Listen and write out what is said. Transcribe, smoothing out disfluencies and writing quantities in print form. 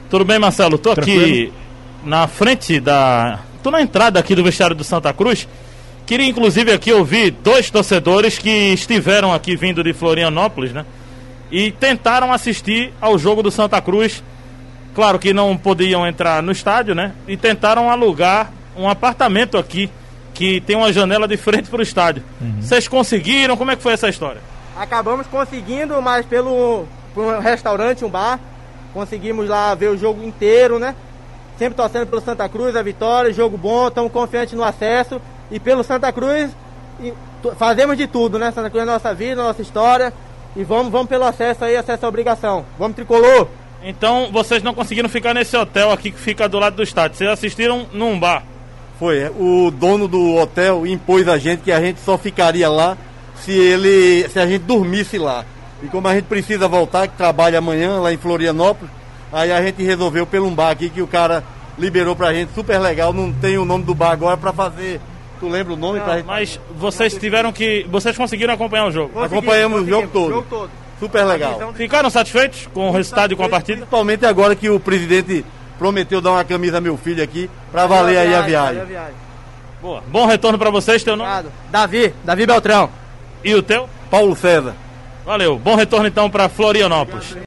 Tudo bem, Marcelo? Tô Tranquilo. aqui na frente tô na entrada aqui do vestiário do Santa Cruz. Queria inclusive aqui ouvir dois torcedores que estiveram aqui vindo de Florianópolis, né? E tentaram assistir ao jogo do Santa Cruz. Claro que não podiam entrar no estádio, né? E tentaram alugar um apartamento aqui, que tem uma janela de frente para o estádio. Vocês conseguiram? Como é que foi essa história? Acabamos conseguindo, mas por um restaurante, um bar, conseguimos lá ver o jogo inteiro, né? Sempre torcendo pelo Santa Cruz, a vitória, jogo bom, estamos confiantes no acesso. E pelo Santa Cruz, fazemos de tudo, né? Santa Cruz é nossa vida, nossa história. E vamos pelo acesso aí, acesso à obrigação. Vamos, Tricolor! Então vocês não conseguiram ficar nesse hotel aqui que fica do lado do estádio. Vocês assistiram num bar. Foi, o dono do hotel impôs a gente que a gente só ficaria lá se a gente dormisse lá. E como a gente precisa voltar, que trabalha amanhã lá em Florianópolis, aí a gente resolveu pelo um bar aqui que o cara liberou pra gente, super legal. Não tem o nome do bar agora pra fazer. Tu lembra o nome? Não, pra gente? Mas vocês conseguiram acompanhar o jogo. Acompanhamos o jogo todo. Super legal. Ficaram satisfeitos com o resultado e com a partida? Principalmente agora que o presidente prometeu dar uma camisa a meu filho aqui pra valer aí a viagem. Boa. Bom retorno pra vocês, teu nome? Davi Beltrão. E o teu? Paulo César. Valeu. Bom retorno então pra Florianópolis.